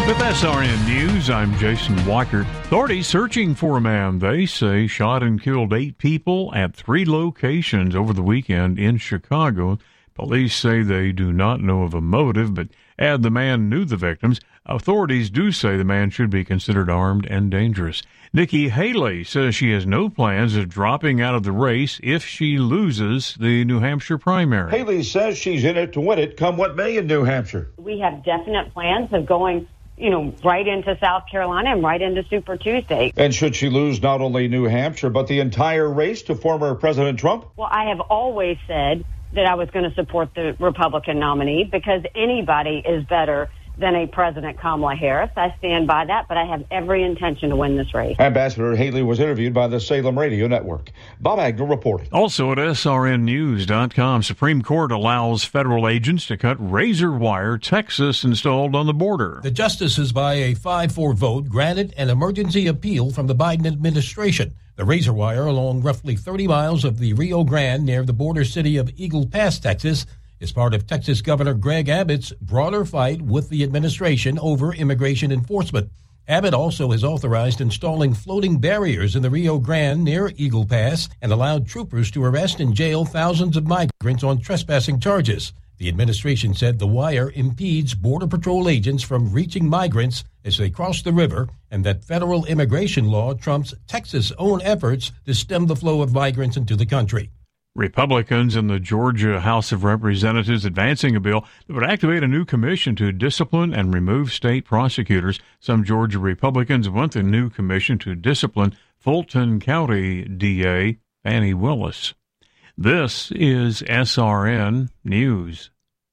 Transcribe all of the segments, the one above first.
With SRN News, I'm Jason Weichert. Authorities searching for a man they say shot and killed 8 people at 3 locations over the weekend in Chicago. Police say they do not know of a motive, but add the man knew the victims. Authorities do say the man should be considered armed and dangerous. Nikki Haley says she has no plans of dropping out of the race if she loses the New Hampshire primary. Haley says she's in it to win it, come what may in New Hampshire. We have definite plans of going right into South Carolina and right into Super Tuesday. And should she lose not only New Hampshire, but the entire race to former President Trump? Well, I have always said that I was going to support the Republican nominee because anybody is better than a President Kamala Harris. I stand by that, but I have every intention to win this race. Ambassador Haley was interviewed by the Salem Radio Network. Bob Agnew reporting. Also at SRNnews.com, Supreme Court allows federal agents to cut razor wire Texas installed on the border. The justices, by a 5-4 vote, granted an emergency appeal from the Biden administration. The razor wire along roughly 30 miles of the Rio Grande near the border city of Eagle Pass, Texas, is part of Texas Governor Greg Abbott's broader fight with the administration over immigration enforcement. Abbott also has authorized installing floating barriers in the Rio Grande near Eagle Pass and allowed troopers to arrest and jail thousands of migrants on trespassing charges. The administration said the wire impedes Border Patrol agents from reaching migrants as they cross the river and that federal immigration law trumps Texas' own efforts to stem the flow of migrants into the country. Republicans in the Georgia House of Representatives advancing a bill that would activate a new commission to discipline and remove state prosecutors. Some Georgia Republicans want the new commission to discipline Fulton County DA Fannie Willis. This is SRN News.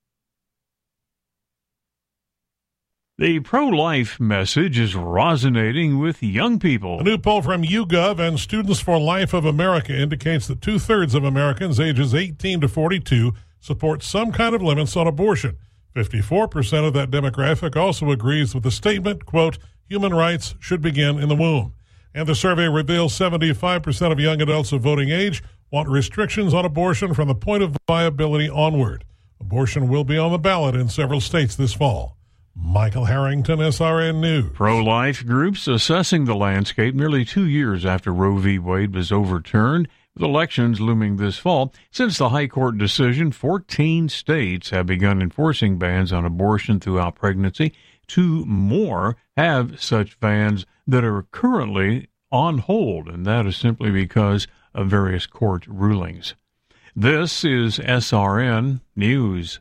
The pro-life message is resonating with young people. A new poll from YouGov and Students for Life of America indicates that 2/3 of Americans ages 18 to 42 support some kind of limits on abortion. 54% of that demographic also agrees with the statement, quote, human rights should begin in the womb. And the survey reveals 75% of young adults of voting age want restrictions on abortion from the point of viability onward. Abortion will be on the ballot in several states this fall. Michael Harrington, SRN News. Pro-life groups assessing the landscape nearly 2 years after Roe v. Wade was overturned, with elections looming this fall. Since the High Court decision, 14 states have begun enforcing bans on abortion throughout pregnancy. 2 more have such bans that are currently on hold, and that is simply because of various court rulings. This is SRN News.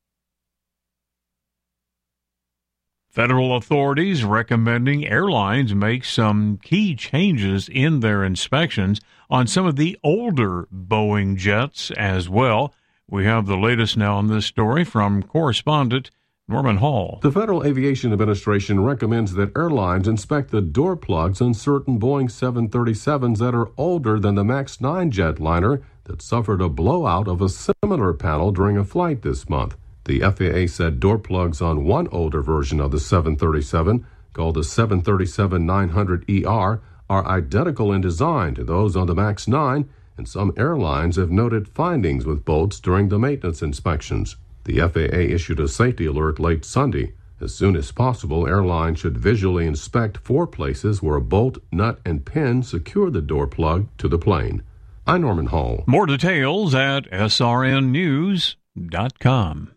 Federal authorities recommending airlines make some key changes in their inspections on some of the older Boeing jets as well. We have the latest now on this story from correspondent Norman Hall. The Federal Aviation Administration recommends that airlines inspect the door plugs on certain Boeing 737s that are older than the MAX 9 jetliner that suffered a blowout of a similar panel during a flight this month. The FAA said door plugs on one older version of the 737, called the 737-900ER, are identical in design to those on the MAX 9, and some airlines have noted findings with bolts during the maintenance inspections. The FAA issued a safety alert late Sunday. As soon as possible, airlines should visually inspect 4 places where a bolt, nut, and pin secure the door plug to the plane. I'm Norman Hall. More details at srnnews.com.